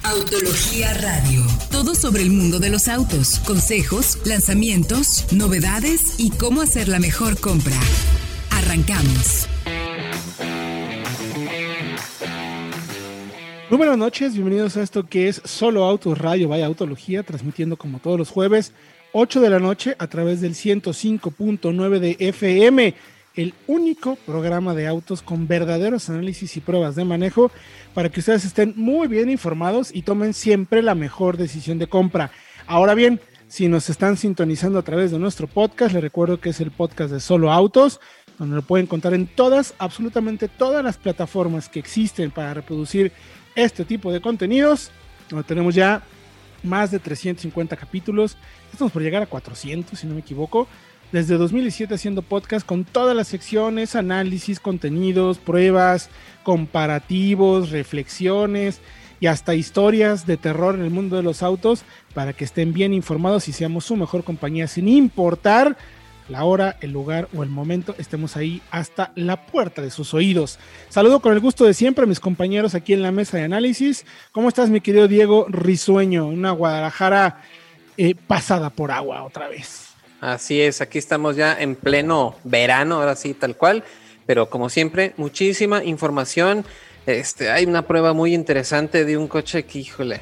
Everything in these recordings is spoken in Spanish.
Autología Radio. Todo sobre el mundo de los autos, consejos, lanzamientos, novedades y cómo hacer la mejor compra. Arrancamos. Muy buenas noches, bienvenidos a esto que es Solo Autos Radio, vaya Autología, transmitiendo como todos los jueves, 8 de la noche a través del 105.9 de FM, el único programa de autos con verdaderos análisis y pruebas de manejo para que ustedes estén muy bien informados y tomen siempre la mejor decisión de compra. Ahora bien, si nos están sintonizando a través de nuestro podcast, les recuerdo que es el podcast de Solo Autos, donde lo pueden encontrar en todas, absolutamente todas las plataformas que existen para reproducir este tipo de contenidos, donde tenemos ya más de 350 capítulos, estamos por llegar a 400 si no me equivoco, desde 2017 haciendo podcast con todas las secciones, análisis, contenidos, pruebas, comparativos, reflexiones y hasta historias de terror en el mundo de los autos para que estén bien informados y seamos su mejor compañía sin importar la hora, el lugar o el momento, estemos ahí hasta la puerta de sus oídos. Saludo con el gusto de siempre a mis compañeros aquí en la mesa de análisis. ¿Cómo estás, mi querido Diego Risueño? Una Guadalajara pasada por agua otra vez. Así es, aquí estamos ya en pleno verano, ahora sí, tal cual, pero como siempre, muchísima información. Hay una prueba muy interesante de un coche que, híjole,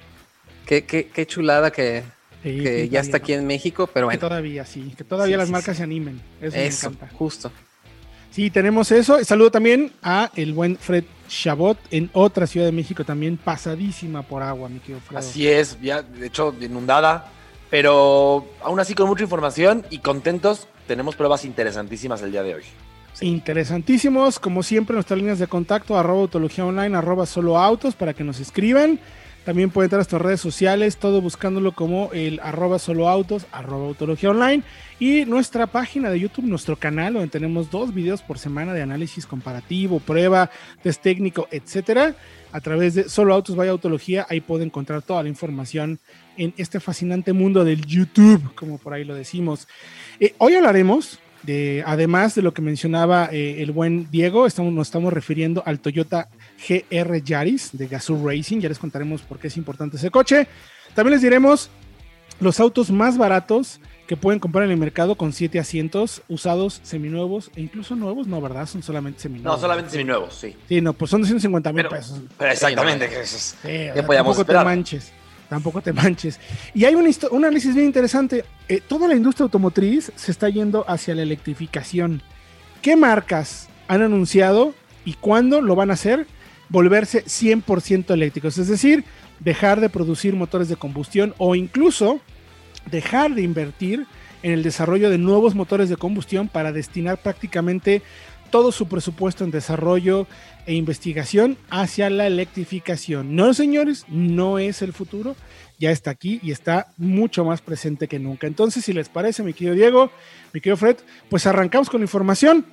qué chulada que ya está aquí en México, pero bueno. Que todavía las marcas se animen. Eso me encanta. Justo. Sí, tenemos eso. Saludo también a el buen Fred Chabot en otra Ciudad de México también pasadísima por agua, mi querido Fred. Así es, ya de hecho inundada, pero aún así con mucha información y contentos. Tenemos pruebas interesantísimas el día de hoy. Sí. Interesantísimos, como siempre, nuestras líneas de contacto, @autologiaonline, @soloautos, para que nos escriban. También pueden entrar a nuestras redes sociales, todo buscándolo como el @soloautos, @autologiaonline, y nuestra página de YouTube, nuestro canal, donde tenemos 2 videos por semana de análisis comparativo, prueba, test técnico, etcétera. A través de Solo Autos vaya Autología, ahí pueden encontrar toda la información en este fascinante mundo del YouTube, como por ahí lo decimos. Hoy hablaremos además de lo que mencionaba el buen Diego, nos estamos refiriendo al Toyota GR Yaris de Gazoo Racing. Ya les contaremos por qué es importante ese coche. También les diremos los autos más baratos que pueden comprar en el mercado con 7 asientos, usados, seminuevos e incluso nuevos, no, ¿verdad? Son solamente seminuevos. No, solamente seminuevos, sí. Sí, no, pues son 250,000 pesos. Pero exactamente, ¿qué podíamos esperar? Tampoco te manches. Y hay un análisis bien interesante. Toda la industria automotriz se está yendo hacia la electrificación. ¿Qué marcas han anunciado y cuándo lo van a hacer? Volverse 100% eléctricos. Es decir, dejar de producir motores de combustión o incluso dejar de invertir en el desarrollo de nuevos motores de combustión para destinar prácticamente todo su presupuesto en desarrollo e investigación hacia la electrificación. No, señores, no es el futuro, ya está aquí y está mucho más presente que nunca. Entonces, si les parece, mi querido Diego, mi querido Fred, pues arrancamos con la información.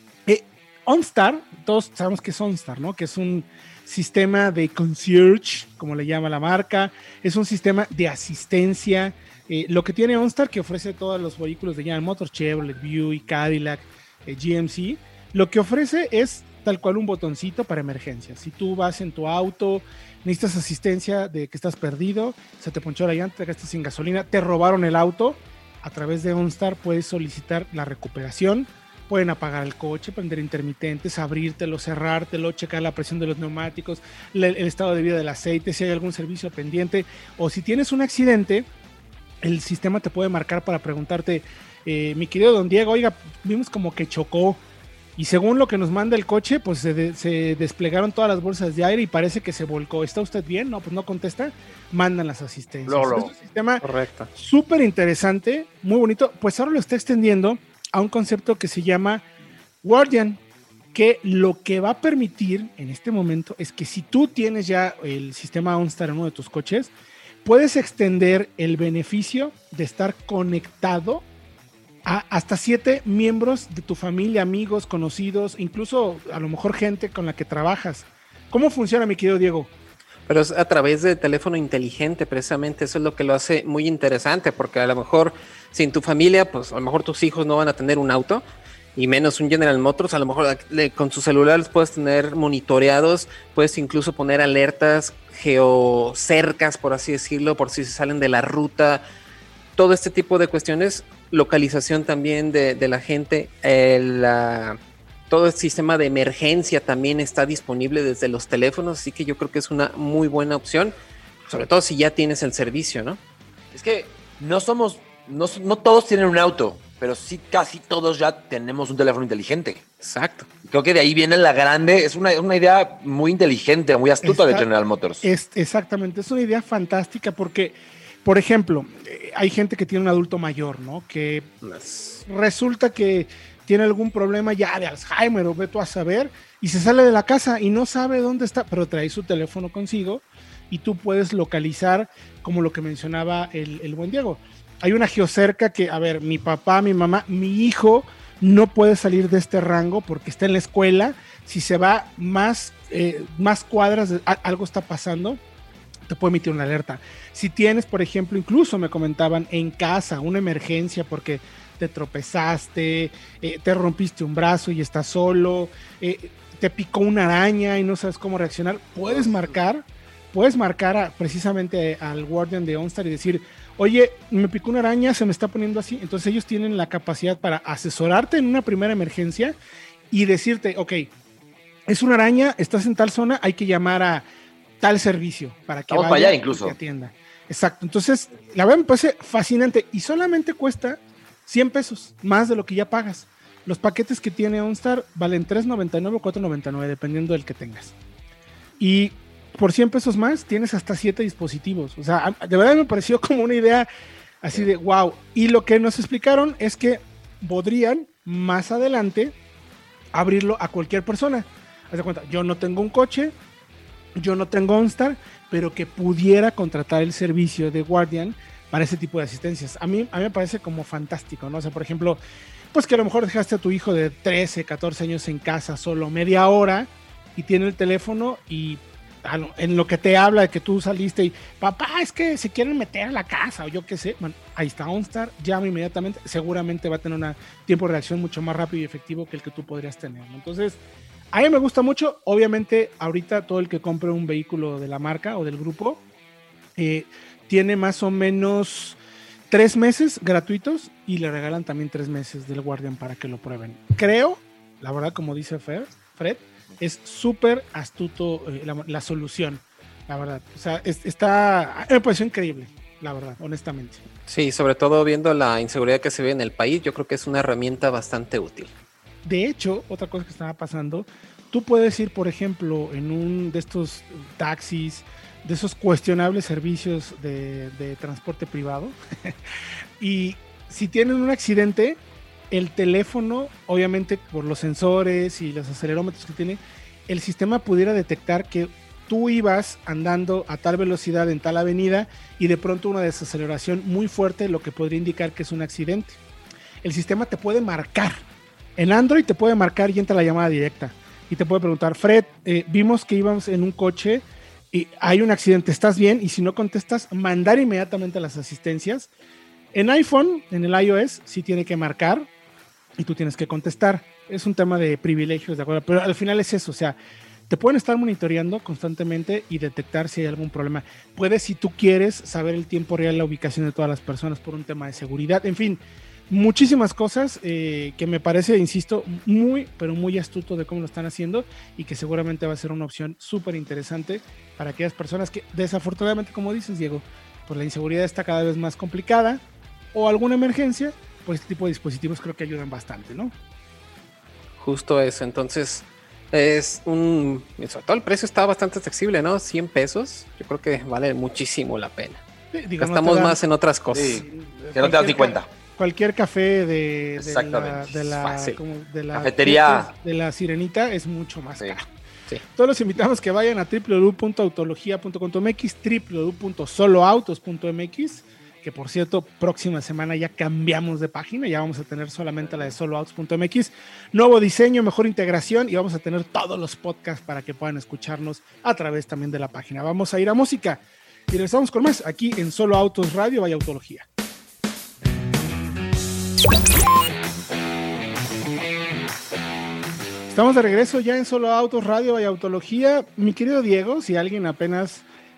OnStar, todos sabemos que es OnStar, ¿no? Que es un sistema de concierge, como le llama la marca, es un sistema de asistencia. Lo que tiene OnStar, que ofrece todos los vehículos de General Motors, Chevrolet, Buick, Cadillac, GMC, lo que ofrece es tal cual un botoncito para emergencias. Si tú vas en tu auto, necesitas asistencia de que estás perdido, se te ponchó la llanta, te quedaste sin gasolina, te robaron el auto, a través de OnStar puedes solicitar la recuperación, pueden apagar el coche, prender intermitentes, abrírtelo, cerrártelo, checar la presión de los neumáticos, el estado de vida del aceite, si hay algún servicio pendiente, o si tienes un accidente, el sistema te puede marcar para preguntarte, mi querido don Diego, oiga, vimos como que chocó, y según lo que nos manda el coche, pues se desplegaron todas las bolsas de aire y parece que se volcó. ¿Está usted bien? No, pues no contesta. Mandan las asistencias. Es un sistema súper interesante, muy bonito. Pues ahora lo está extendiendo a un concepto que se llama Guardian, que lo que va a permitir en este momento es que si tú tienes ya el sistema OnStar en uno de tus coches, puedes extender el beneficio de estar conectado a hasta 7 miembros de tu familia, amigos, conocidos, incluso a lo mejor gente con la que trabajas. ¿Cómo funciona, mi querido Diego? Pero es a través de teléfono inteligente, precisamente. Eso es lo que lo hace muy interesante, porque a lo mejor sin tu familia, pues a lo mejor tus hijos no van a tener un auto, y menos un General Motors. A lo mejor con su celular los puedes tener monitoreados, puedes incluso poner alertas geocercas, por así decirlo, por si se salen de la ruta, todo este tipo de cuestiones, localización también de la gente, todo el sistema de emergencia también está disponible desde los teléfonos, así que yo creo que es una muy buena opción, sobre todo si ya tienes el servicio, ¿no? Es que no todos tienen un auto, pero sí casi todos ya tenemos un teléfono inteligente. Exacto. Creo que de ahí viene la grande, es una idea muy inteligente, muy astuta de General Motors. Exactamente, es una idea fantástica porque, por ejemplo, hay gente que tiene un adulto mayor, ¿no? Que resulta que tiene algún problema ya de Alzheimer o ve tú a saber, y se sale de la casa y no sabe dónde está, pero trae su teléfono consigo y tú puedes localizar, como lo que mencionaba el buen Diego. Hay una geocerca que, a ver, mi papá, mi mamá, mi hijo no puede salir de este rango porque está en la escuela. Si se va más cuadras, algo está pasando, te puede emitir una alerta. Si tienes, por ejemplo, incluso me comentaban en casa una emergencia porque te tropezaste, te rompiste un brazo y estás solo, te picó una araña y no sabes cómo reaccionar, puedes marcar precisamente al Guardian de OnStar y decir, oye, me picó una araña, se me está poniendo así. Entonces ellos tienen la capacidad para asesorarte en una primera emergencia y decirte, ok, es una araña, estás en tal zona, hay que llamar a tal servicio para que vaya allá incluso. Y te atienda. Exacto, entonces la verdad me parece fascinante y solamente cuesta 100 pesos, más de lo que ya pagas. Los paquetes que tiene OnStar valen $3.99 o $4.99, dependiendo del que tengas. Y por 100 pesos más tienes hasta 7 dispositivos. O sea, de verdad me pareció como una idea así de wow. Y lo que nos explicaron es que podrían más adelante abrirlo a cualquier persona. Haz de cuenta, yo no tengo un coche, yo no tengo OnStar, pero que pudiera contratar el servicio de Guardian para ese tipo de asistencias. A mí me parece como fantástico, ¿no? O sea, por ejemplo, pues que a lo mejor dejaste a tu hijo de 13, 14 años en casa solo media hora y tiene el teléfono y en lo que te habla de que tú saliste y papá, es que se quieren meter a la casa o yo qué sé, bueno, ahí está OnStar, llama inmediatamente, seguramente va a tener un tiempo de reacción mucho más rápido y efectivo que el que tú podrías tener, ¿no? Entonces, a mí me gusta mucho. Obviamente ahorita todo el que compre un vehículo de la marca o del grupo tiene más o menos 3 meses gratuitos y le regalan también 3 meses del Guardian para que lo prueben. Creo, la verdad, como dice Fred, es súper astuto la solución, la verdad. O sea, me pareció increíble, la verdad, honestamente. Sí, sobre todo viendo la inseguridad que se ve en el país, yo creo que es una herramienta bastante útil. De hecho, otra cosa que estaba pasando, tú puedes ir, por ejemplo, en un de estos taxis, de esos cuestionables servicios de transporte privado, y si tienen un accidente, el teléfono, obviamente por los sensores y los acelerómetros que tiene, el sistema pudiera detectar que tú ibas andando a tal velocidad en tal avenida y de pronto una desaceleración muy fuerte, lo que podría indicar que es un accidente. El sistema te puede marcar. En Android te puede marcar y entra la llamada directa. Y te puede preguntar, Fred, vimos que íbamos en un coche y hay un accidente, ¿estás bien? Y si no contestas, mandar inmediatamente a las asistencias. En iPhone, en el iOS, sí tiene que marcar y tú tienes que contestar. Es un tema de privilegios, ¿de acuerdo? Pero al final es eso, o sea, te pueden estar monitoreando constantemente y detectar si hay algún problema. Puedes, si tú quieres, saber el tiempo real, la ubicación de todas las personas por un tema de seguridad. En fin, muchísimas cosas que me parece, insisto, muy, pero muy astuto de cómo lo están haciendo y que seguramente va a ser una opción súper interesante para aquellas personas que desafortunadamente, como dices, Diego, pues la inseguridad está cada vez más complicada o alguna emergencia, pues este tipo de dispositivos creo que ayudan bastante, ¿no? Justo eso, entonces sobre todo el precio está bastante accesible, ¿no? 100 pesos, yo creo que vale muchísimo la pena. Gastamos más en otras cosas. Sí, que no te das ni cuenta. Cualquier café de la cafetería de la Sirenita es mucho más caro. Sí. Todos los invitamos que vayan a www.autologia.com.mx, www.soloautos.mx, que por cierto, próxima semana ya cambiamos de página, ya vamos a tener solamente la de soloautos.mx, nuevo diseño, mejor integración y vamos a tener todos los podcasts para que puedan escucharnos a través también de la página. Vamos a ir a música y regresamos con más aquí en Solo Autos Radio, vaya Autología. Estamos de regreso ya en Solo Autos Radio y Autología. Mi querido Diego, si alguien apenas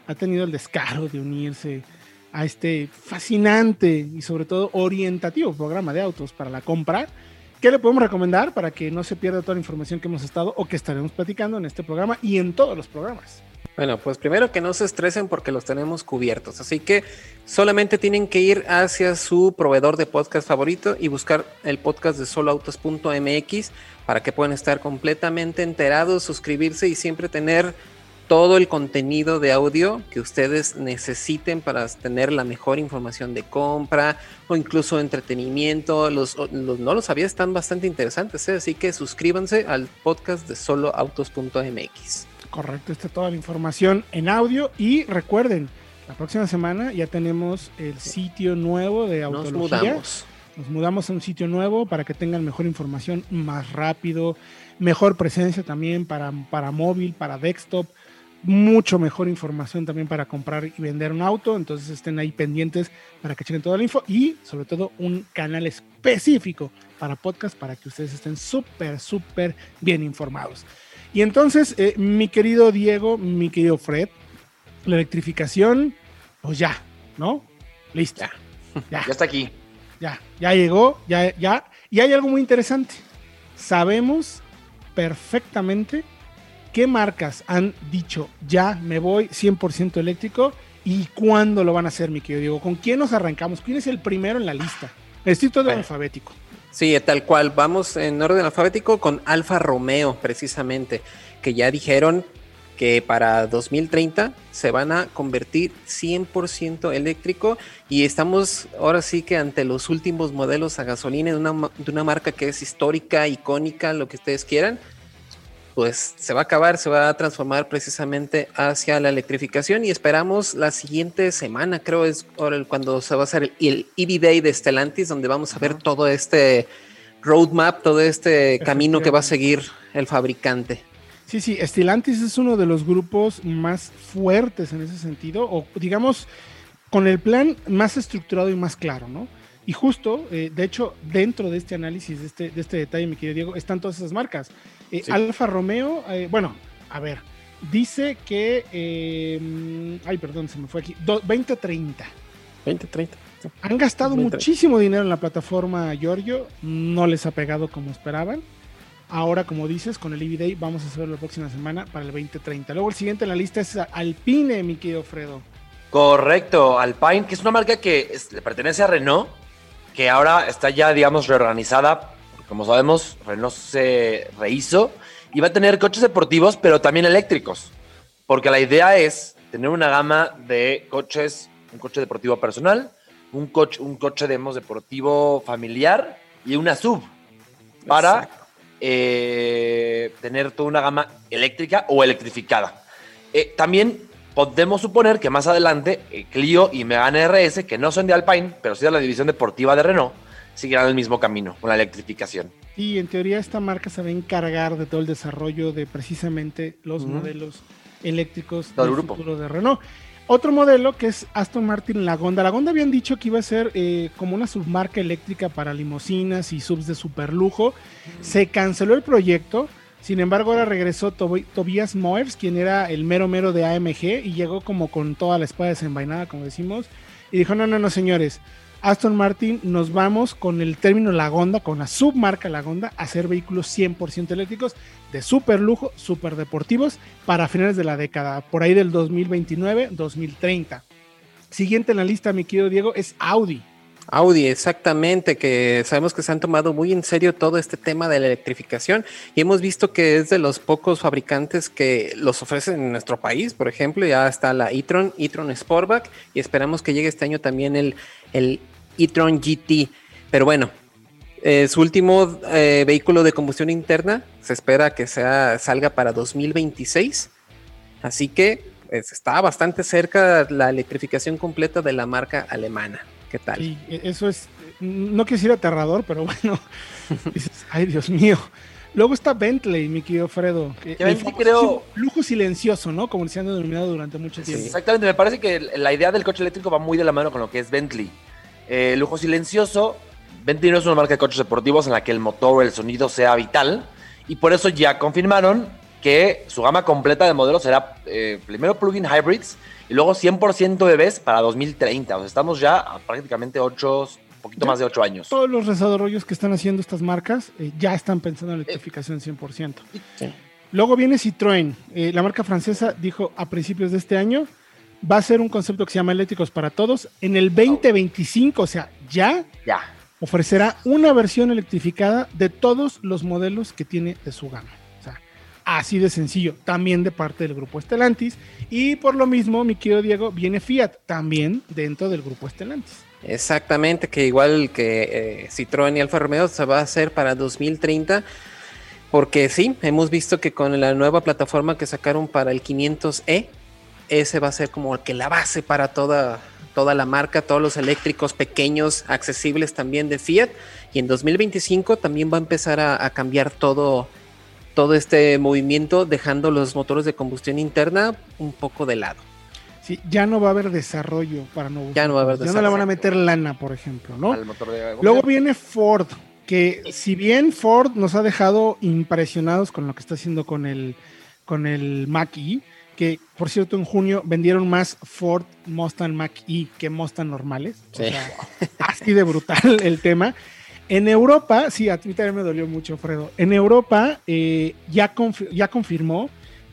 ha tenido el descaro de unirse a este fascinante y sobre todo orientativo programa de autos para la compra. ¿Qué le podemos recomendar para que no se pierda toda la información que hemos estado o que estaremos platicando en este programa y en todos los programas? Bueno, pues primero que no se estresen porque los tenemos cubiertos, así que solamente tienen que ir hacia su proveedor de podcast favorito y buscar el podcast de soloautos.mx para que puedan estar completamente enterados, suscribirse y siempre tener todo el contenido de audio que ustedes necesiten para tener la mejor información de compra o incluso entretenimiento. No lo sabía, están bastante interesantes, ¿eh? Así que suscríbanse al podcast de soloautos.mx. Correcto, está toda la información en audio y recuerden, la próxima semana ya tenemos el sitio nuevo de Autología. Nos mudamos a un sitio nuevo para que tengan mejor información más rápido, mejor presencia también para móvil, para desktop, mucho mejor información también para comprar y vender un auto. Entonces estén ahí pendientes para que chequen toda la info y sobre todo un canal específico para podcast para que ustedes estén súper bien informados. Y entonces, mi querido Diego, mi querido Fred, la electrificación, pues ya, ¿no? Listo. Ya está aquí. Ya llegó, ya. Y hay algo muy interesante. Sabemos perfectamente qué marcas han dicho, ya me voy 100% eléctrico y cuándo lo van a hacer, mi querido Diego. ¿Con quién nos arrancamos? ¿Quién es el primero en la lista? Estoy todo alfabético. Sí, tal cual. Vamos en orden alfabético con Alfa Romeo, precisamente, que ya dijeron que para 2030 se van a convertir 100% eléctrico y estamos ahora sí que ante los últimos modelos a gasolina de una marca que es histórica, icónica, lo que ustedes quieran. Pues se va a acabar, se va a transformar precisamente hacia la electrificación y esperamos la siguiente semana, creo es cuando se va a hacer el EV Day de Stellantis, donde vamos a ver todo este roadmap, todo este camino que va a seguir el fabricante. Sí, Stellantis es uno de los grupos más fuertes en ese sentido, o digamos, con el plan más estructurado y más claro, ¿no? Y justo, de hecho, dentro de este análisis, de este detalle, mi querido Diego, están todas esas marcas. Sí. Alfa Romeo, dice que, se me fue aquí, 2030. 2030. Sí. Han gastado 2030. Muchísimo dinero en la plataforma Giorgio, no les ha pegado como esperaban. Ahora, como dices, con el EV Day vamos a hacerlo la próxima semana para el 2030. Luego el siguiente en la lista es Alpine, mi querido Fredo. Correcto, Alpine, que es una marca que le pertenece a Renault, que ahora está ya, digamos, reorganizada. Como sabemos, Renault se rehizo y va a tener coches deportivos, pero también eléctricos. Porque la idea es tener una gama de coches, un coche deportivo personal, un coche deportivo familiar y una SUV para tener toda una gama eléctrica o electrificada. También podemos suponer que más adelante Clio y Megane RS, que no son de Alpine, pero sí de la división deportiva de Renault, seguirán el mismo camino con la electrificación. Y en teoría esta marca se va a encargar de todo el desarrollo de precisamente los modelos eléctricos del futuro de Renault. Otro modelo que es Aston Martin Lagonda. Lagonda habían dicho que iba a ser como una submarca eléctrica para limusinas y subs de superlujo. Se canceló el proyecto. Sin embargo, ahora regresó Tobias Moers, quien era el mero de AMG, y llegó como con toda la espada desenvainada, como decimos, y dijo, no, señores, Aston Martin, nos vamos con el término Lagonda, con la submarca Lagonda, a hacer vehículos 100% eléctricos, de super lujo, super deportivos, para finales de la década, por ahí del 2029-2030. Siguiente en la lista, mi querido Diego, es Audi. Audi, exactamente, que sabemos que se han tomado muy en serio todo este tema de la electrificación y hemos visto que es de los pocos fabricantes que los ofrecen en nuestro país. Por ejemplo, ya está la e-tron Sportback y esperamos que llegue este año también el e-tron GT. Pero bueno, su último vehículo de combustión interna se espera que salga para 2026, así que está bastante cerca la electrificación completa de la marca alemana. ¿Qué tal? Sí, eso es, no quiero decir aterrador, pero bueno, dices, ay Dios mío. Luego está Bentley, mi querido Fredo. Lujo silencioso, ¿no? Como se han denominado durante mucho tiempo. Sí, exactamente, me parece que la idea del coche eléctrico va muy de la mano con lo que es Bentley. Lujo silencioso, Bentley no es una marca de coches deportivos en la que el motor o el sonido sea vital, y por eso ya confirmaron que su gama completa de modelos será primero plug-in hybrids y luego 100% EVs para 2030. O sea, estamos ya a prácticamente más de 8 años. Todos los desarrollos que están haciendo estas marcas ya están pensando en electrificación 100%. Sí. Luego viene Citroën. La marca francesa dijo a principios de este año, va a ser un concepto que se llama Eléctricos para Todos. En el 2025, o sea, ya ofrecerá una versión electrificada de todos los modelos que tiene de su gama. O sea, así de sencillo. También de parte del grupo Stellantis. Y por lo mismo, mi querido Diego, viene Fiat también dentro del grupo Stellantis. Exactamente, que igual que Citroën y Alfa Romeo se va a hacer para 2030. Porque sí, hemos visto que con la nueva plataforma que sacaron para el 500e, ese va a ser como que la base para toda la marca, todos los eléctricos pequeños, accesibles también de Fiat. Y en 2025 también va a empezar a cambiar todo este movimiento, dejando los motores de combustión interna un poco de lado. Sí, ya no va a haber desarrollo para nuevos. Ya no va a haber desarrollo. Ya no le van a meter lana, por ejemplo, ¿no? Luego viene Ford, que si bien Ford nos ha dejado impresionados con lo que está haciendo con el Mach-E, que por cierto en junio vendieron más Ford Mustang Mach-E que Mustang normales, sí. O sea, así de brutal el tema. En Europa, sí, a mí también me dolió mucho, Fredo, en Europa ya confirmó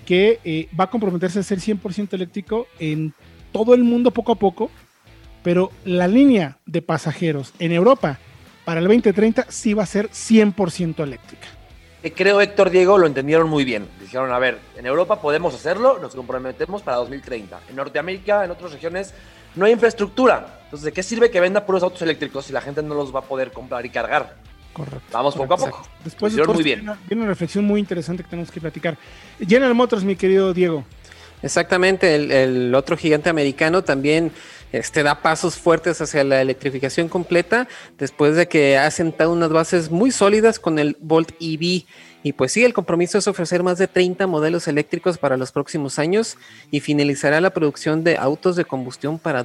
que va a comprometerse a ser 100% eléctrico en todo el mundo poco a poco, pero la línea de pasajeros en Europa para el 2030 sí va a ser 100% eléctrica. Creo, Héctor, Diego, lo entendieron muy bien. Dijeron, a ver, en Europa podemos hacerlo, nos comprometemos para 2030. En Norteamérica, en otras regiones, no hay infraestructura. Entonces, ¿de qué sirve que venda puros autos eléctricos si la gente no los va a poder comprar y cargar? Correcto. Vamos poco a poco. Después de todo, muy bien. Viene una reflexión muy interesante que tenemos que platicar. General Motors, mi querido Diego. Exactamente, el otro gigante americano también da pasos fuertes hacia la electrificación completa después de que ha sentado unas bases muy sólidas con el Volt EV. Y pues sí, el compromiso es ofrecer más de 30 modelos eléctricos para los próximos años y finalizará la producción de autos de combustión para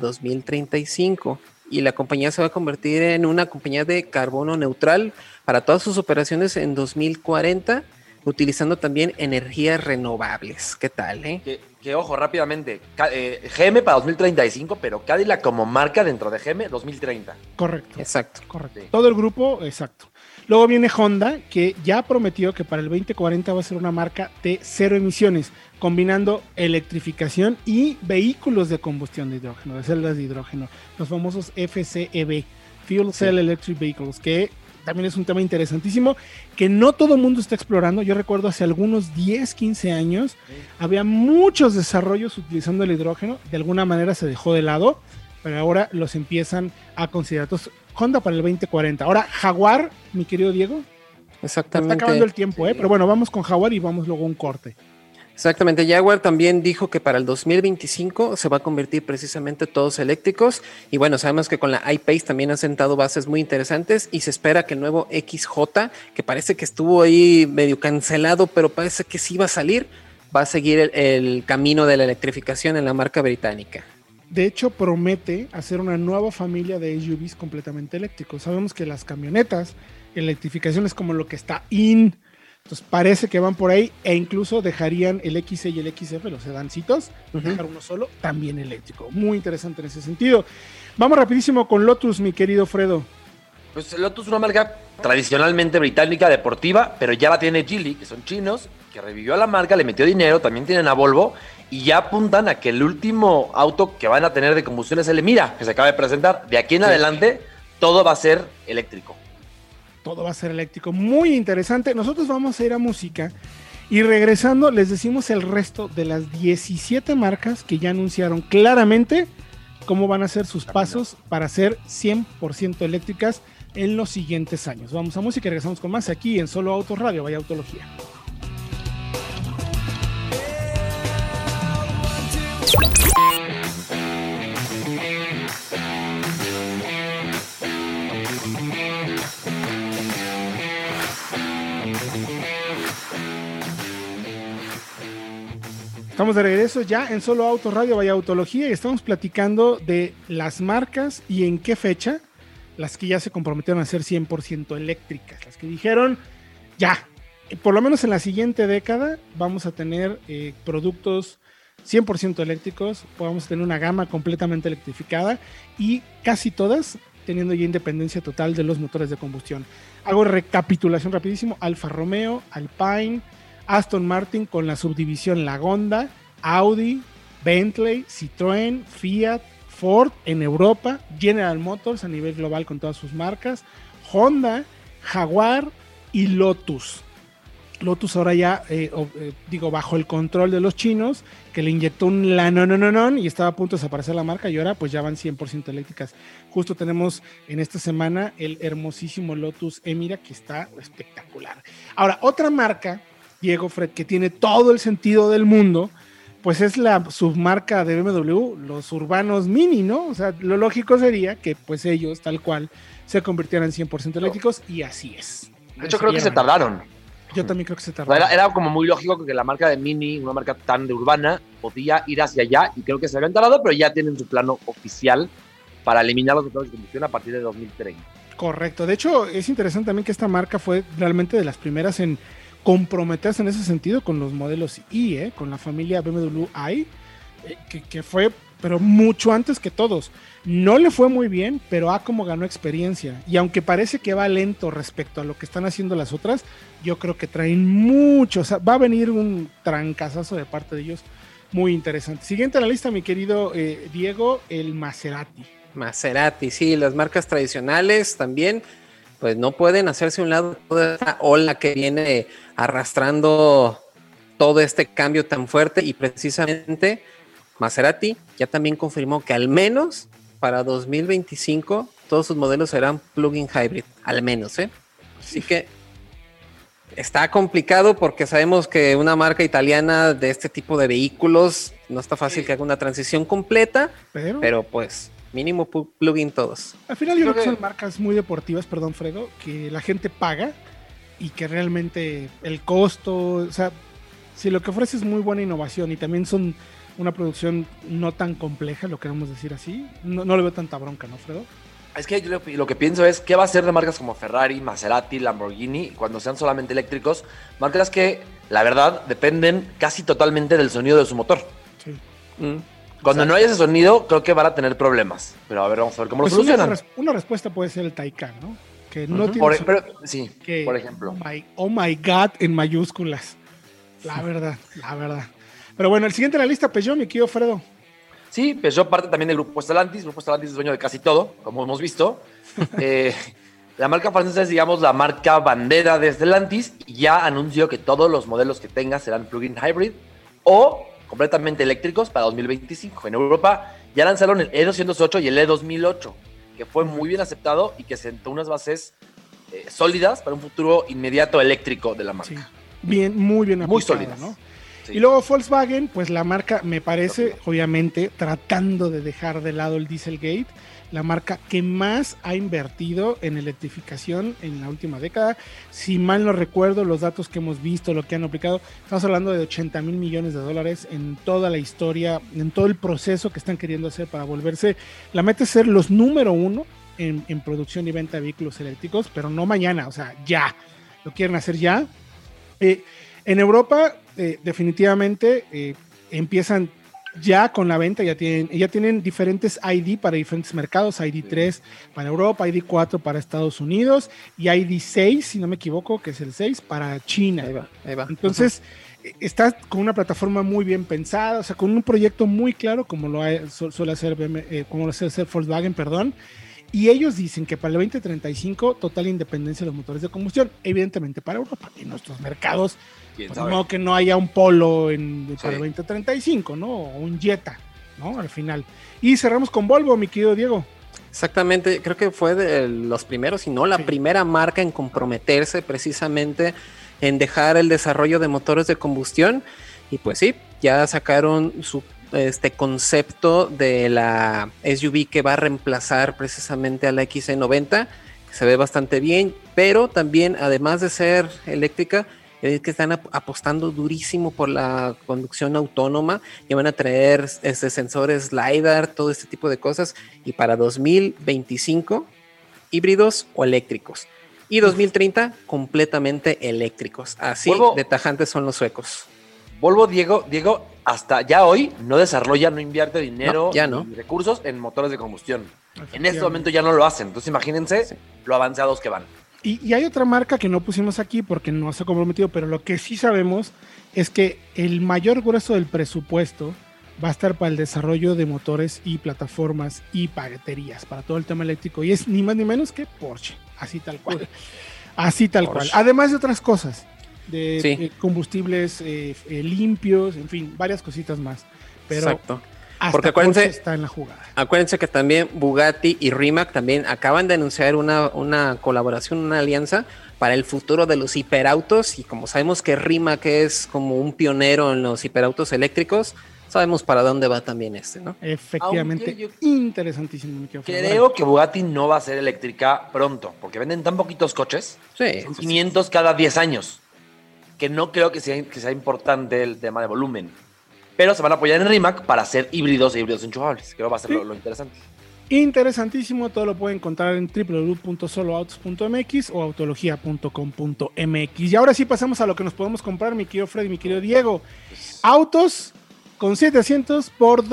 2035. Y la compañía se va a convertir en una compañía de carbono neutral para todas sus operaciones en 2040, utilizando también energías renovables. ¿Qué tal, Que ojo, rápidamente, GM para 2035, pero Cadillac como marca dentro de GM 2030. Correcto. Exacto. Correcto. Sí. Todo el grupo, exacto. Luego viene Honda, que ya prometió que para el 2040 va a ser una marca de cero emisiones, combinando electrificación y vehículos de combustión de hidrógeno, de celdas de hidrógeno, los famosos FCEV, Fuel Cell Electric Vehicles, que también es un tema interesantísimo que no todo el mundo está explorando. Yo recuerdo hace algunos 10, 15 años, había muchos desarrollos utilizando el hidrógeno, de alguna manera se dejó de lado, pero ahora los empiezan a considerar. Entonces, Honda para el 2040. Ahora, Jaguar, mi querido Diego. Exactamente. Está acabando el tiempo, pero bueno, vamos con Jaguar y vamos luego a un corte. Exactamente, Jaguar también dijo que para el 2025 se va a convertir precisamente todos eléctricos y bueno, sabemos que con la I-Pace también han sentado bases muy interesantes y se espera que el nuevo XJ, que parece que estuvo ahí medio cancelado, pero parece que sí va a salir, va a seguir el camino de la electrificación en la marca británica. De hecho, promete hacer una nueva familia de SUVs completamente eléctricos. Sabemos que las camionetas, electrificación es como lo que está in. Entonces parece que van por ahí e incluso dejarían el XC y el XF, los sedancitos, dejar uno solo, también eléctrico. Muy interesante en ese sentido. Vamos rapidísimo con Lotus, mi querido Fredo. Pues Lotus es una marca tradicionalmente británica, deportiva, pero ya la tiene Geely, que son chinos, que revivió a la marca, le metió dinero, también tienen a Volvo, y ya apuntan a que el último auto que van a tener de combustión es el Emira, que se acaba de presentar. De aquí en adelante, todo va a ser eléctrico. Todo va a ser eléctrico, muy interesante. Nosotros vamos a ir a música y regresando les decimos el resto de las 17 marcas que ya anunciaron claramente cómo van a ser sus pasos para ser 100% eléctricas en los siguientes años. Vamos a música y regresamos con más aquí en Solo Autos Radio, vaya Autología. Estamos de regreso ya en Solo Autos Radio, vaya Autología, y estamos platicando de las marcas y en qué fecha, las que ya se comprometieron a ser 100% eléctricas, las que dijeron, ya, por lo menos en la siguiente década vamos a tener productos 100% eléctricos, vamos a tener una gama completamente electrificada y casi todas teniendo ya independencia total de los motores de combustión. Hago recapitulación rapidísimo: Alfa Romeo, Alpine, Aston Martin con la subdivisión Lagonda, Audi, Bentley, Citroën, Fiat, Ford en Europa, General Motors a nivel global con todas sus marcas, Honda, Jaguar y Lotus. Lotus ahora ya, bajo el control de los chinos, que le inyectó un lanononon y estaba a punto de desaparecer la marca, y ahora pues ya van 100% eléctricas. Justo tenemos en esta semana el hermosísimo Lotus Emira, que está espectacular. Ahora, otra marca, Diego, Fred, que tiene todo el sentido del mundo, pues es la submarca de BMW, los urbanos Mini, ¿no? O sea, lo lógico sería que pues ellos, tal cual, se convirtieran en 100% eléctricos, y así es. De hecho, creo que se tardaron. Yo también creo que se tardaron. Era como muy lógico que la marca de Mini, una marca tan de urbana, podía ir hacia allá, y creo que se habían tardado, pero ya tienen su plano oficial para eliminar los motores de combustión a partir de 2030. Correcto. De hecho, es interesante también que esta marca fue realmente de las primeras en comprometerse en ese sentido con los modelos i, con la familia BMW i, que fue, pero mucho antes que todos. No le fue muy bien, pero como ganó experiencia, y aunque parece que va lento respecto a lo que están haciendo las otras, yo creo que traen mucho, o sea, va a venir un trancazazo de parte de ellos muy interesante. Siguiente en la lista, mi querido Diego, el Maserati. Maserati, sí, las marcas tradicionales también pues no pueden hacerse a un lado de toda esta ola que viene arrastrando todo este cambio tan fuerte, y precisamente Maserati ya también confirmó que al menos para 2025 todos sus modelos serán plug-in hybrid, al menos, Así que está complicado porque sabemos que una marca italiana de este tipo de vehículos no está fácil que haga una transición completa, pero pues mínimo plug-in todos. Al final yo creo que son marcas muy deportivas, perdón Fredo, que la gente paga y que realmente el costo, o sea, si lo que ofrece es muy buena innovación y también son una producción no tan compleja, lo queremos decir así, no le veo tanta bronca, ¿no, Fredo? Es que yo lo que pienso es qué va a ser de marcas como Ferrari, Maserati, Lamborghini cuando sean solamente eléctricos, marcas que la verdad dependen casi totalmente del sonido de su motor. Sí. Cuando no haya ese sonido, creo que van a tener problemas. Pero a ver, vamos a ver cómo lo solucionan. Una respuesta puede ser el Taycan, ¿no? Que no tiene sí, que, por ejemplo. Oh my God en mayúsculas. La verdad. Pero bueno, el siguiente en la lista, Peugeot, mi querido Fredo. Sí, Peugeot parte también del Grupo Stellantis. El Grupo Stellantis es dueño de casi todo, como hemos visto. La marca francesa es, digamos, la marca bandera de Stellantis, y ya anunció que todos los modelos que tenga serán plug-in hybrid o completamente eléctricos para 2025. En Europa ya lanzaron el E208 y el E2008, que fue muy bien aceptado y que sentó unas bases sólidas para un futuro inmediato eléctrico de la marca. Sí. Bien, muy bien aplicada, muy sólidas, ¿no? Sí. Y luego Volkswagen, pues la marca me parece, obviamente, tratando de dejar de lado el Dieselgate, la marca que más ha invertido en electrificación en la última década. Si mal no recuerdo los datos que hemos visto, lo que han aplicado, estamos hablando de $80,000 millones en toda la historia, en todo el proceso que están queriendo hacer para volverse, la meta es ser los número uno en producción y venta de vehículos eléctricos, pero no mañana, o sea, ya, lo quieren hacer ya. En Europa, definitivamente, empiezan ya con la venta, ya tienen diferentes ID para diferentes mercados, ID3 para Europa, ID4 para Estados Unidos y ID6, si no me equivoco, que es el 6 para China. Ahí va. Entonces, está con una plataforma muy bien pensada, o sea, con un proyecto muy claro, como lo suele hacer Volkswagen, perdón. Y ellos dicen que para el 2035 total independencia de los motores de combustión, evidentemente para Europa. En nuestros mercados, pues, no que no haya un Polo para el 2035, ¿no? O un Jetta, ¿no? Al final. Y cerramos con Volvo, mi querido Diego. Exactamente, creo que fue de los primeros, si no la primera marca en comprometerse precisamente en dejar el desarrollo de motores de combustión. Y pues sí, ya sacaron su concepto de la SUV que va a reemplazar precisamente a la XC90, que se ve bastante bien, pero también, además de ser eléctrica, es que están apostando durísimo por la conducción autónoma y van a traer sensores LiDAR, todo este tipo de cosas, y para 2025 híbridos o eléctricos. Y 2030, completamente eléctricos. Así de tajantes son los suecos. Volvo, Diego, hasta ya hoy no desarrolla, no invierte dinero ni recursos en motores de combustión. En este momento ya no lo hacen. Entonces imagínense lo avanzados que van. Y hay otra marca que no pusimos aquí porque no se ha comprometido, pero lo que sí sabemos es que el mayor grueso del presupuesto va a estar para el desarrollo de motores y plataformas y baterías para todo el tema eléctrico. Y es ni más ni menos que Porsche. Así tal cual. Así tal cual. Además de otras cosas. De combustibles limpios, en fin, varias cositas más. Pero exacto. Porque acuérdense, está en la jugada. Acuérdense que también Bugatti y Rimac también acaban de anunciar una colaboración, una alianza para el futuro de los hiperautos. Y como sabemos que Rimac es como un pionero en los hiperautos eléctricos, sabemos para dónde va también ¿no? Efectivamente, interesantísimo. Creo que Bugatti no va a ser eléctrica pronto, porque venden tan poquitos coches. Son 500 cada 10 años. Que no creo que sea importante el tema de volumen. Pero se van a apoyar en Rimac para hacer híbridos e híbridos enchufables. Creo que va a ser lo interesante. Interesantísimo, todo lo pueden encontrar en www.soloautos.mx o autologia.com.mx. Y ahora sí pasamos a lo que nos podemos comprar, mi querido Freddy, mi querido Diego. Autos con 7 asientos por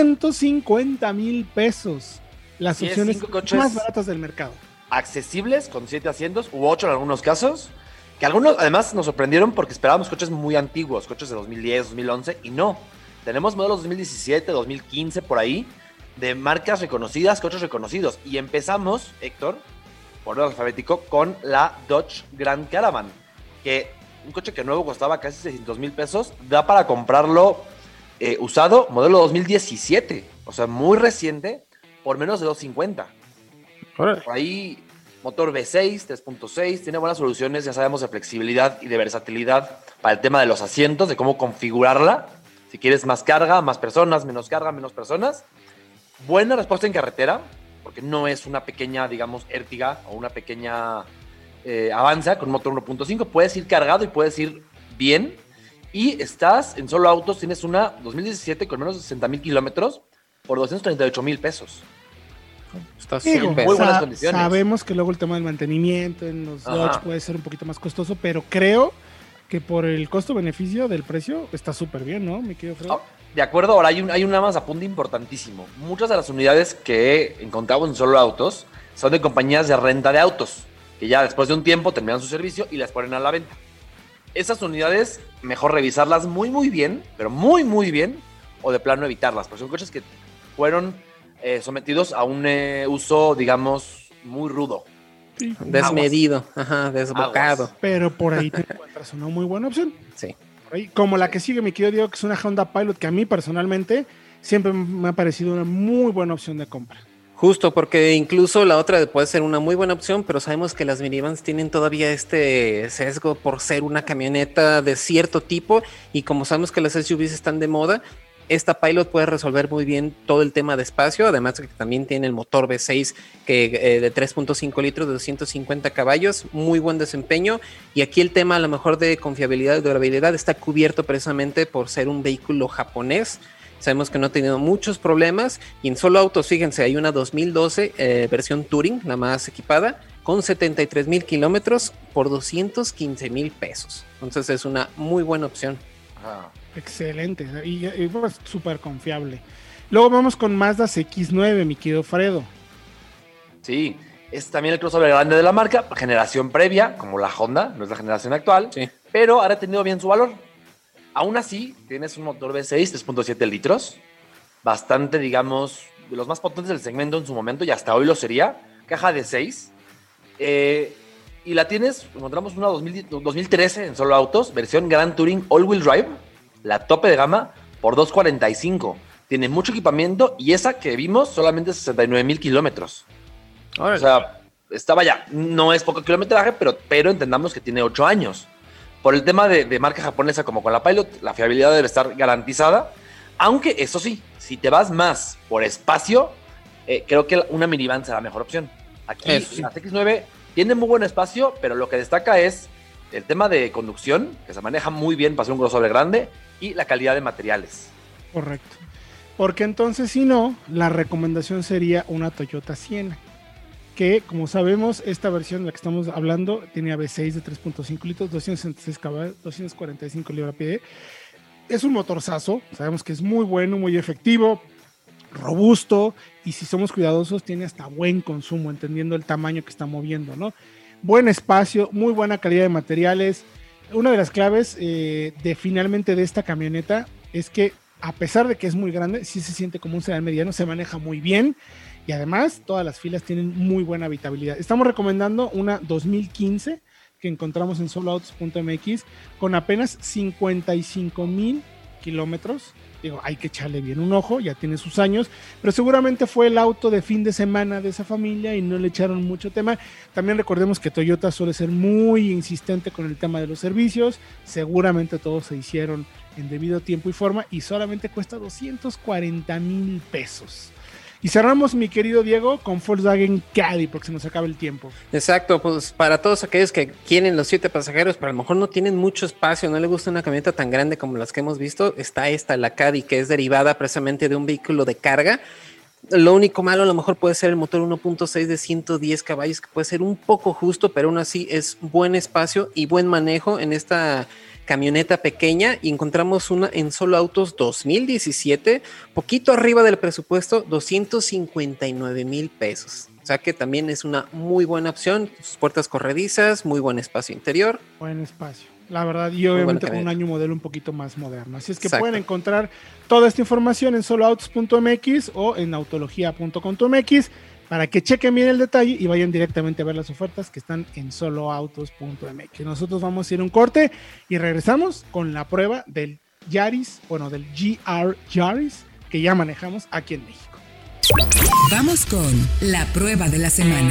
250,000 pesos. Las opciones más baratas del mercado. Accesibles con 7 asientos u 8 en algunos casos. Que algunos además nos sorprendieron porque esperábamos coches muy antiguos, coches de 2010, 2011, y no. Tenemos modelos 2017, 2015, por ahí, de marcas reconocidas, coches reconocidos. Y empezamos, Héctor, por orden alfabético, con la Dodge Grand Caravan, que un coche que nuevo costaba casi 600,000 pesos, da para comprarlo usado, modelo 2017, o sea, muy reciente, por menos de 250. Por ahí... Motor V6, 3.6, tiene buenas soluciones, ya sabemos, de flexibilidad y de versatilidad para el tema de los asientos, de cómo configurarla. Si quieres más carga, más personas, menos carga, menos personas. Buena respuesta en carretera, porque no es una pequeña, digamos, Ertiga o una pequeña Avanza con motor 1.5. Puedes ir cargado y puedes ir bien. Y estás en Solo Autos, tienes una 2017 con menos de 60,000 kilómetros por 238,000 pesos. Está muy buenas condiciones. Sabemos que luego el tema del mantenimiento en los Dodge puede ser un poquito más costoso, pero creo que por el costo-beneficio del precio está súper bien, ¿no, mi querido Fred? De acuerdo, ahora hay un más apunte importantísimo. Muchas de las unidades que encontramos en Solo Autos son de compañías de renta de autos, que ya después de un tiempo terminan su servicio y las ponen a la venta. Esas unidades, mejor revisarlas muy, muy bien, pero muy, muy bien, o de plano evitarlas, porque son coches que fueron sometidos a un uso, digamos, muy rudo. Sí. Desmedido, desbocado. Aguas. Pero por ahí te encuentras una muy buena opción. Sí. Ahí, como la que sigue, mi querido Diego, que es una Honda Pilot, que a mí personalmente siempre me ha parecido una muy buena opción de compra. Justo, porque incluso la otra puede ser una muy buena opción, pero sabemos que las minivans tienen todavía este sesgo por ser una camioneta de cierto tipo, y como sabemos que las SUVs están de moda, esta Pilot puede resolver muy bien todo el tema de espacio, además que también tiene el motor V6 de 3.5 litros de 250 caballos, muy buen desempeño, y aquí el tema a lo mejor de confiabilidad y durabilidad está cubierto precisamente por ser un vehículo japonés. Sabemos que no ha tenido muchos problemas, y en Solo Autos, fíjense, hay una 2012 versión Touring, la más equipada, con 73,000 kilómetros por 215,000 pesos. Entonces es una muy buena opción. Excelente, y pues, súper confiable. Luego vamos con Mazda CX-9, mi querido Fredo. Sí, es también el crossover grande de la marca, generación previa, como la Honda, no es la generación actual, sí, pero ha tenido bien su valor. Aún así, tienes un motor V6, 3.7 litros, bastante, digamos, de los más potentes del segmento en su momento, y hasta hoy lo sería, caja de 6, y la tienes, encontramos una 2013 en Solo Autos, versión Grand Touring All-Wheel Drive, la tope de gama, por 245. Tiene mucho equipamiento, y esa que vimos solamente 69,000 kilómetros. O sea, estaba ya, no es poco kilometraje, pero entendamos que tiene 8 años. Por el tema de marca japonesa, como con la Pilot, la fiabilidad debe estar garantizada. Aunque, eso sí, si te vas más por espacio, creo que una minivan será la mejor opción. Aquí la CX-9 tiene muy buen espacio, pero lo que destaca es el tema de conducción, que se maneja muy bien para ser un crossover grande, y la calidad de materiales. Correcto. Porque entonces, si no, la recomendación sería una Toyota Sienna. que, como sabemos, esta versión de la que estamos hablando tiene V6 de 3.5 litros, 266 caballos, 245 libra-pie. Es un motorzazo, sabemos que es muy bueno, muy efectivo, robusto, y si somos cuidadosos tiene hasta buen consumo, entendiendo el tamaño que está moviendo, ¿no? Buen espacio, muy buena calidad de materiales. Una de las claves finalmente de esta camioneta es que, a pesar de que es muy grande, sí se siente como un sedán mediano, se maneja muy bien, y además todas las filas tienen muy buena habitabilidad. Estamos recomendando una 2015 que encontramos en soloautos.mx con apenas 55,000 kilómetros. Digo, hay que echarle bien un ojo, ya tiene sus años, pero seguramente fue el auto de fin de semana de esa familia y no le echaron mucho tema. También recordemos que Toyota suele ser muy insistente con el tema de los servicios, seguramente todos se hicieron en debido tiempo y forma, y solamente cuesta 240,000 pesos. Y cerramos, mi querido Diego, con Volkswagen Caddy, porque se nos acaba el tiempo. Exacto, pues para todos aquellos que quieren los 7 pasajeros, pero a lo mejor no tienen mucho espacio, no les gusta una camioneta tan grande como las que hemos visto, está la Caddy, que es derivada precisamente de un vehículo de carga. Lo único malo a lo mejor puede ser el motor 1.6 de 110 caballos, que puede ser un poco justo, pero aún así es buen espacio y buen manejo en esta camioneta pequeña. Y encontramos una en Solo Autos 2017, poquito arriba del presupuesto, 259,000 pesos. O sea que también es una muy buena opción, sus puertas corredizas, muy buen espacio interior. Buen espacio, la verdad, y obviamente con un año modelo un poquito más moderno. Así es que pueden encontrar toda esta información en soloautos.mx o en autologia.com.mx para que chequen bien el detalle y vayan directamente a ver las ofertas que están en soloautos.mx. Nosotros vamos a ir a un corte y regresamos con la prueba del Yaris, del GR Yaris, que ya manejamos aquí en México. Vamos con la prueba de la semana.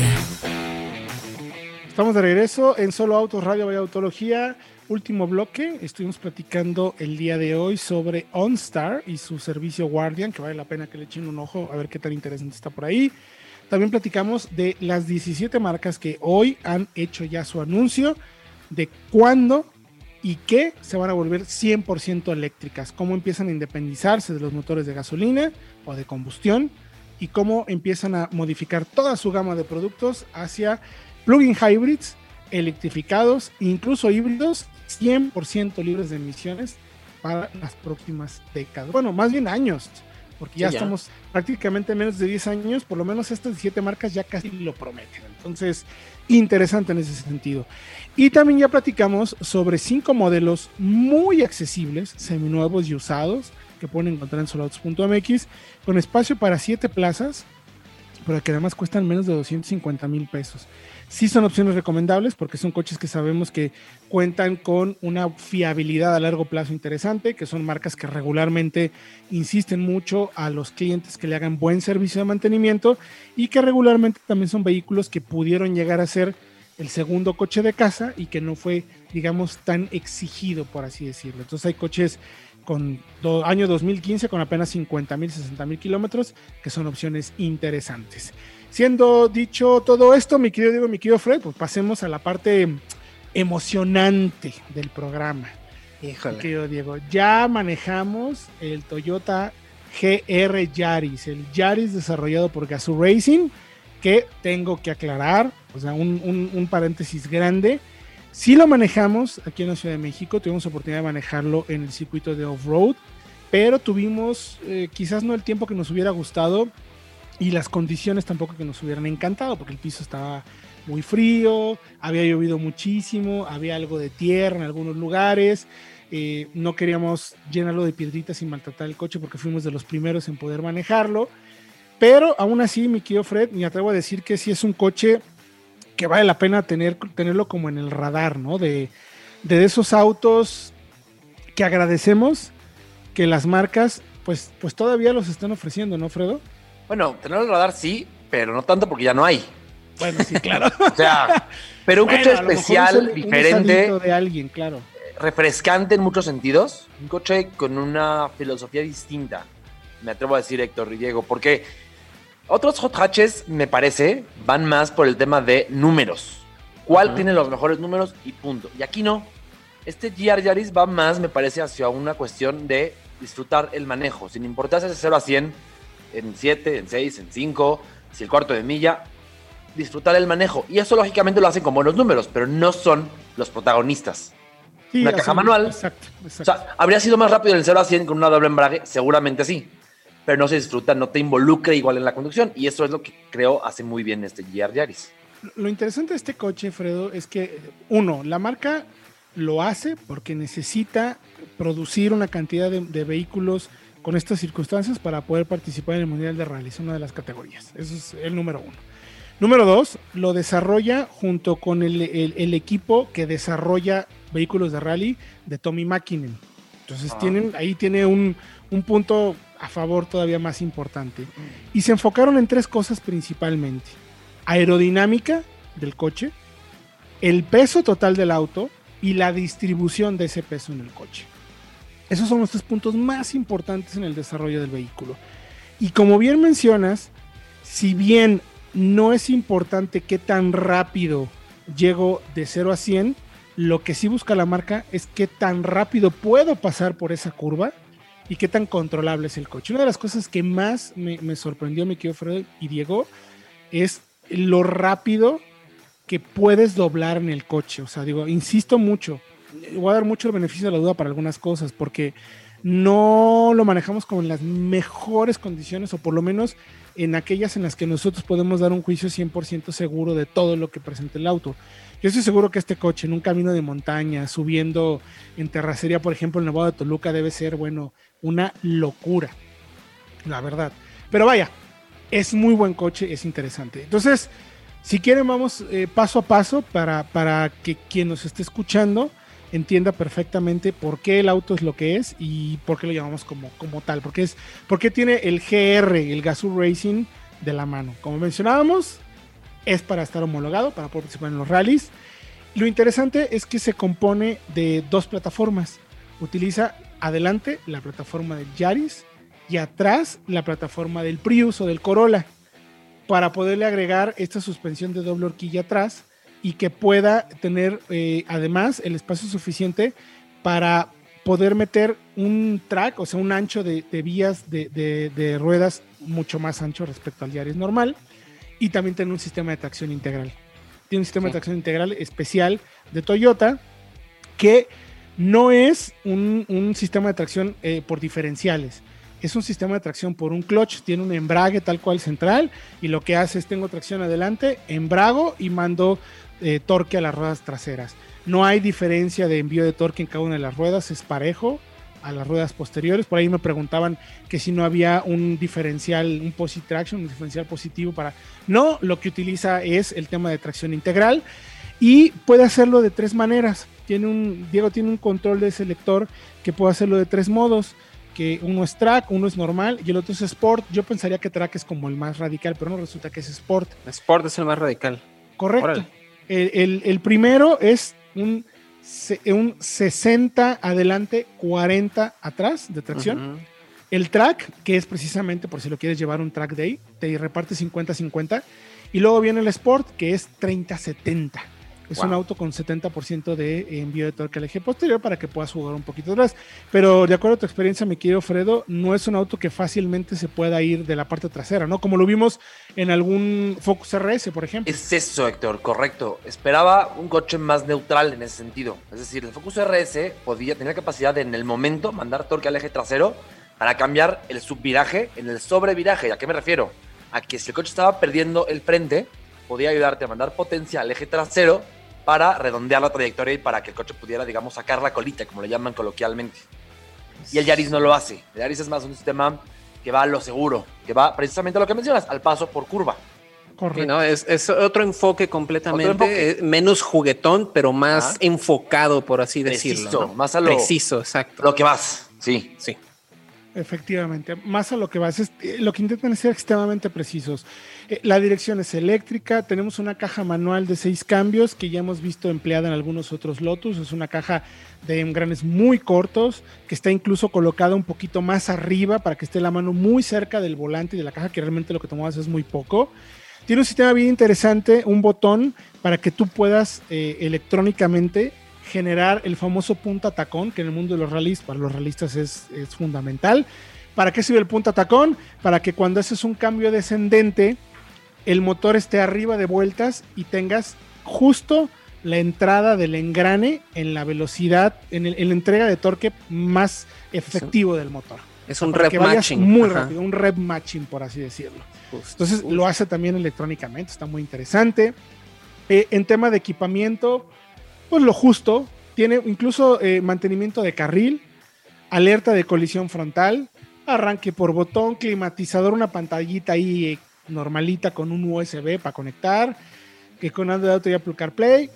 Estamos de regreso en Solo Autos Radio Vaya Autología. Último bloque, estuvimos platicando el día de hoy sobre OnStar y su servicio Guardian, que vale la pena que le echen un ojo a ver qué tan interesante está por ahí. También platicamos de las 17 marcas que hoy han hecho ya su anuncio de cuándo y qué se van a volver 100% eléctricas, cómo empiezan a independizarse de los motores de gasolina o de combustión y cómo empiezan a modificar toda su gama de productos hacia plug-in hybrids, electrificados, incluso híbridos, 100% libres de emisiones para las próximas décadas. Bueno, más bien años, porque ya estamos prácticamente menos de 10 años, por lo menos estas 17 marcas ya casi lo prometen. Entonces, interesante en ese sentido. Y también ya platicamos sobre 5 modelos muy accesibles, seminuevos y usados, que pueden encontrar en soloautos.mx, con espacio para 7 plazas, pero que además cuestan menos de 250,000 pesos. Sí son opciones recomendables porque son coches que sabemos que cuentan con una fiabilidad a largo plazo interesante, que son marcas que regularmente insisten mucho a los clientes que le hagan buen servicio de mantenimiento y que regularmente también son vehículos que pudieron llegar a ser el segundo coche de casa y que no fue, digamos, tan exigido, por así decirlo. Entonces hay coches con año 2015 con apenas 50,000, 60,000 kilómetros, que son opciones interesantes. Siendo dicho todo esto, mi querido Diego, mi querido Fred, pues pasemos a la parte emocionante del programa. Híjole. Mi querido Diego, ya manejamos el Toyota GR Yaris, el Yaris desarrollado por Gazoo Racing, que tengo que aclarar, o sea, un paréntesis grande. Sí lo manejamos aquí en la Ciudad de México, tuvimos oportunidad de manejarlo en el circuito de off-road, pero tuvimos quizás no el tiempo que nos hubiera gustado y las condiciones tampoco que nos hubieran encantado, porque el piso estaba muy frío, había llovido muchísimo, había algo de tierra en algunos lugares, no queríamos llenarlo de piedritas y maltratar el coche porque fuimos de los primeros en poder manejarlo, pero aún así, mi querido Fred, me atrevo a decir que sí es un coche que vale la pena tenerlo como en el radar, ¿no? De esos autos que agradecemos que las marcas pues todavía los están ofreciendo, ¿no, Fredo? Bueno, tenerlo en el radar sí, pero no tanto porque ya no hay. Bueno, sí, claro. O sea, pero un coche especial, diferente, de alguien, claro. Refrescante en muchos sentidos, un coche con una filosofía distinta, me atrevo a decir, Héctor y Diego, porque otros hot hatches, me parece, van más por el tema de números. ¿Cuál tiene los mejores números? Y punto. Y aquí no. Este GR Yaris va más, me parece, hacia una cuestión de disfrutar el manejo, sin importar si es 0 a 100 en 7, en 6, en 5, si el cuarto de milla. disfrutar el manejo. Y eso lógicamente lo hacen con buenos números, pero no son los protagonistas. Sí, una caja manual. Exacto. O sea, ¿habría sido más rápido el 0 a 100 con una doble embrague? Seguramente sí. Pero no se disfruta, no te involucra igual en la conducción. Y eso es lo que creo hace muy bien este GR Yaris. Lo interesante de este coche, Fredo, es que, uno, la marca lo hace porque necesita producir una cantidad de vehículos con estas circunstancias para poder participar en el Mundial de Rally. Es una de las categorías. Eso es el número uno. Número dos, lo desarrolla junto con el equipo que desarrolla vehículos de rally de Tommy Mäkinen. Entonces tiene un punto a favor todavía más importante. Y se enfocaron en tres cosas principalmente: aerodinámica del coche, el peso total del auto y la distribución de ese peso en el coche. Esos son los tres puntos más importantes en el desarrollo del vehículo. Y como bien mencionas, si bien no es importante qué tan rápido llego de 0 a 100, lo que sí busca la marca es qué tan rápido puedo pasar por esa curva y qué tan controlable es el coche. Una de las cosas que más me sorprendió, mi querido Fredo y Diego, es lo rápido que puedes doblar en el coche. O sea, digo, insisto mucho, voy a dar mucho el beneficio de la duda para algunas cosas, porque no lo manejamos como en las mejores condiciones, o por lo menos en aquellas en las que nosotros podemos dar un juicio 100% seguro de todo lo que presenta el auto. Yo estoy seguro que este coche en un camino de montaña, subiendo en terracería, por ejemplo, en Nevado de Toluca, debe ser, bueno, una locura, la verdad. Pero vaya, es muy buen coche, es interesante. Entonces, si quieren, vamos paso a paso para que quien nos esté escuchando entienda perfectamente por qué el auto es lo que es y por qué lo llamamos como tal. Porque tiene el GR, el Gazoo Racing, de la mano. Como mencionábamos, es para estar homologado, para poder participar en los rallies. Lo interesante es que se compone de dos plataformas. Utiliza adelante la plataforma del Yaris y atrás la plataforma del Prius o del Corolla, para poderle agregar esta suspensión de doble horquilla atrás y que pueda tener además el espacio suficiente para poder meter un track, o sea, un ancho de vías de ruedas mucho más ancho respecto al Yaris normal, y también tiene un sistema de tracción integral. Tiene un sistema de tracción integral especial de Toyota, que no es un sistema de tracción por diferenciales. Es un sistema de tracción por un clutch, tiene un embrague tal cual central, y lo que hace es: tengo tracción adelante, embrago y mando torque a las ruedas traseras. No hay diferencia de envío de torque en cada una de las ruedas, es parejo a las ruedas posteriores. Por ahí me preguntaban que si no había un diferencial, un posit traction, un diferencial positivo para... No, lo que utiliza es el tema de tracción integral, y puede hacerlo de tres maneras. Diego tiene un control de selector que puede hacerlo de tres modos, que uno es track, uno es normal y el otro es sport. Yo pensaría que track es como el más radical, pero no, resulta que es sport. Sport es el más radical. Correcto. El primero es un 60 adelante, 40 atrás de tracción. Uh-huh. El track, que es precisamente por si lo quieres llevar un track day, te reparte 50-50. Y luego viene el sport, que es 30-70. Es un auto con 70% de envío de torque al eje posterior para que puedas jugar un poquito atrás. Pero de acuerdo a tu experiencia, mi querido Fredo, no es un auto que fácilmente se pueda ir de la parte trasera, ¿no? Como lo vimos en algún Focus RS, por ejemplo. Es eso, Héctor, correcto. Esperaba un coche más neutral en ese sentido. Es decir, el Focus RS tenía capacidad de, en el momento, mandar torque al eje trasero para cambiar el subviraje en el sobreviraje. ¿A qué me refiero? A que si el coche estaba perdiendo el frente, podía ayudarte a mandar potencia al eje trasero para redondear la trayectoria y para que el coche pudiera, digamos, sacar la colita, como le llaman coloquialmente. Y el Yaris no lo hace. El Yaris es más un sistema que va a lo seguro, que va precisamente a lo que mencionas, al paso por curva. Correcto. Sí, ¿no? Es otro enfoque completamente, menos juguetón, pero más enfocado, por así decirlo. Preciso, ¿no? Más a lo... Preciso, exacto. Lo que vas, sí. Efectivamente, más a lo que vas. Lo que intentan es ser extremadamente precisos. La dirección es eléctrica, tenemos una caja manual de 6 cambios que ya hemos visto empleada en algunos otros Lotus. Es una caja de engranes muy cortos, que está incluso colocada un poquito más arriba para que esté la mano muy cerca del volante y de la caja, que realmente lo que tomamos es muy poco. Tiene un sistema bien interesante, un botón para que tú puedas electrónicamente generar el famoso punta tacón, que en el mundo de los rallies, para los realistas es fundamental. ¿Para qué sirve el punta tacón? Para que cuando haces un cambio descendente, el motor esté arriba de vueltas y tengas justo la entrada del engrane en la velocidad, en la entrega de torque más efectivo del motor. Es un rev matching. Muy rápido, un rev matching, por así decirlo. Entonces lo hace también electrónicamente, está muy interesante. En tema de equipamiento, pues lo justo, tiene incluso mantenimiento de carril, alerta de colisión frontal, arranque por botón, climatizador, una pantallita ahí normalita con un USB para conectar, que con Android Auto y Apple CarPlay,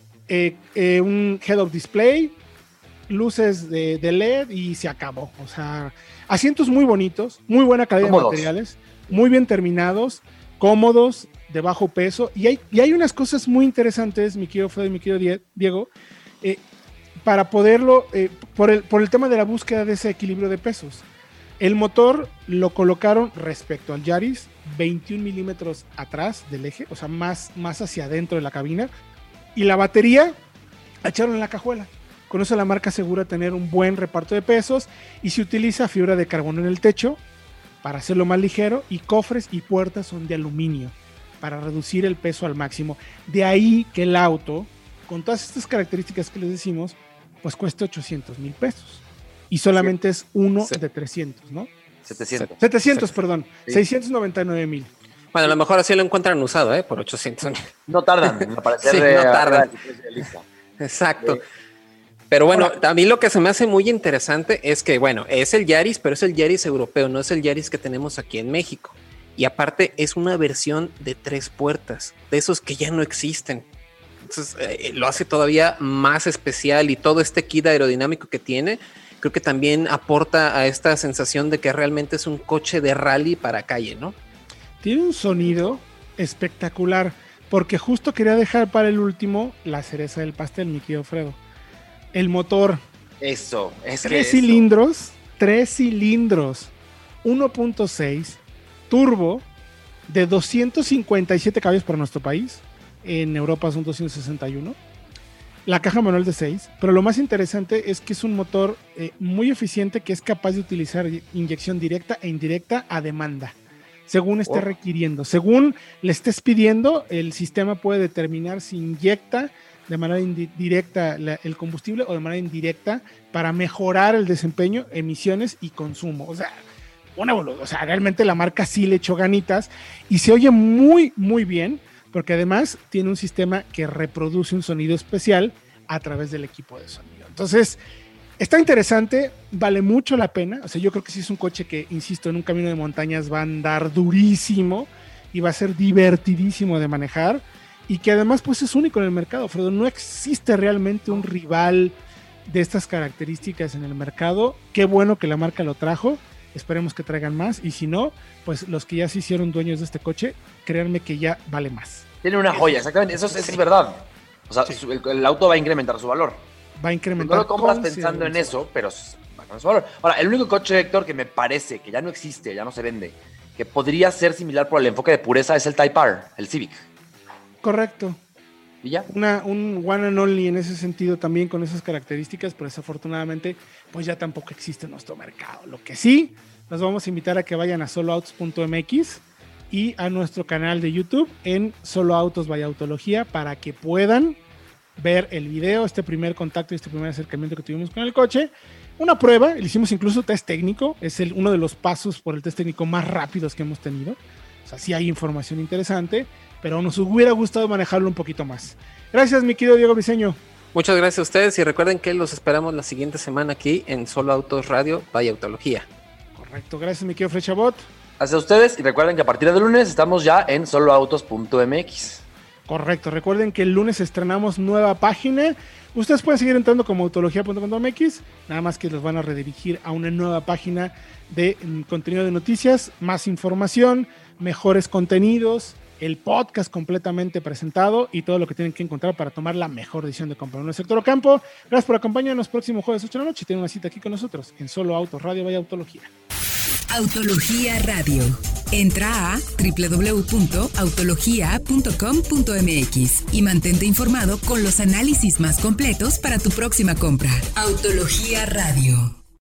un head-up display, luces de LED y se acabó. O sea, asientos muy bonitos, muy buena calidad de materiales, muy bien terminados, cómodos, de bajo peso, y hay unas cosas muy interesantes, mi querido Fred y mi querido Diego, para poderlo, por el tema de la búsqueda de ese equilibrio de pesos. El motor lo colocaron respecto al Yaris 21 milímetros atrás del eje, o sea, más hacia adentro de la cabina, y la batería la echaron en la cajuela. Con eso la marca asegura tener un buen reparto de pesos, y se utiliza fibra de carbono en el techo para hacerlo más ligero, y cofres y puertas son de aluminio para reducir el peso al máximo. De ahí que el auto, con todas estas características que les decimos, pues cuesta 800,000 pesos. Y solamente es uno de 300, ¿no? 700, perdón. Sí. 699,000. Bueno, a lo mejor así lo encuentran usado, por 800. No tardan en aparecer. Sí, no tardan. Exacto. Pero bueno, a mí lo que se me hace muy interesante es que, bueno, es el Yaris, pero es el Yaris europeo, no es el Yaris que tenemos aquí en México. Y aparte es una versión de 3 puertas, de esos que ya no existen. Entonces lo hace todavía más especial, y todo este kit aerodinámico que tiene, creo que también aporta a esta sensación de que realmente es un coche de rally para calle, ¿no? Tiene un sonido espectacular, porque justo quería dejar para el último la cereza del pastel, mi querido Fredo. El motor. Eso, es 3 cilindros, 1.6 turbo de 257 caballos para nuestro país. En Europa son 261. La caja manual de 6, pero lo más interesante es que es un motor muy eficiente, que es capaz de utilizar inyección directa e indirecta a demanda, según esté requiriendo. Según le estés pidiendo, el sistema puede determinar si inyecta de manera directa el combustible o de manera indirecta para mejorar el desempeño, emisiones y consumo. O sea, realmente la marca sí le echó ganitas y se oye muy, muy bien, porque además tiene un sistema que reproduce un sonido especial a través del equipo de sonido. Entonces, está interesante, vale mucho la pena. O sea, yo creo que sí es un coche que, insisto, en un camino de montañas va a andar durísimo y va a ser divertidísimo de manejar, y que además pues es único en el mercado, Fredo. No existe realmente un rival de estas características en el mercado. Qué bueno que la marca lo trajo. Esperemos que traigan más, y si no, pues los que ya se hicieron dueños de este coche, créanme que ya vale más. Tiene una joya, exactamente, eso es verdad. O sea, el auto va a incrementar su valor. Va a incrementar. No lo compras pensando en eso, pero va a incrementar su valor. Ahora, el único coche, Héctor, que me parece que ya no existe, ya no se vende, que podría ser similar por el enfoque de pureza, es el Type R, el Civic. Correcto. ¿Y ya? Un one and only en ese sentido, también con esas características, pero desafortunadamente pues ya tampoco existe en nuestro mercado. Lo que sí, los vamos a invitar a que vayan a soloautos.mx y a nuestro canal de YouTube en Solo Autos by Autología, para que puedan ver el video, este primer contacto y este primer acercamiento que tuvimos con el coche. Una prueba, le hicimos incluso test técnico, es uno de los pasos por el test técnico más rápidos que hemos tenido. O sea, sí hay información interesante, pero nos hubiera gustado manejarlo un poquito más. Gracias, mi querido Diego Briseño. Muchas gracias a ustedes, y recuerden que los esperamos la siguiente semana aquí en Solo Autos Radio by Autología. Correcto, gracias, mi querido Frechabot. Gracias a ustedes, y recuerden que a partir de lunes estamos ya en soloautos.mx. Correcto, recuerden que el lunes estrenamos nueva página. Ustedes pueden seguir entrando como autología.com.mx, nada más que los van a redirigir a una nueva página de contenido de noticias, más información, mejores contenidos, el podcast completamente presentado y todo lo que tienen que encontrar para tomar la mejor decisión de comprar. No es Héctor Ocampo, gracias por acompañarnos. Próximo jueves 8 de la noche tienen una cita aquí con nosotros en Solo Autos Radio by Autología. Autología Radio. Entra a www.autologia.com.mx y mantente informado con los análisis más completos para tu próxima compra. Autología Radio.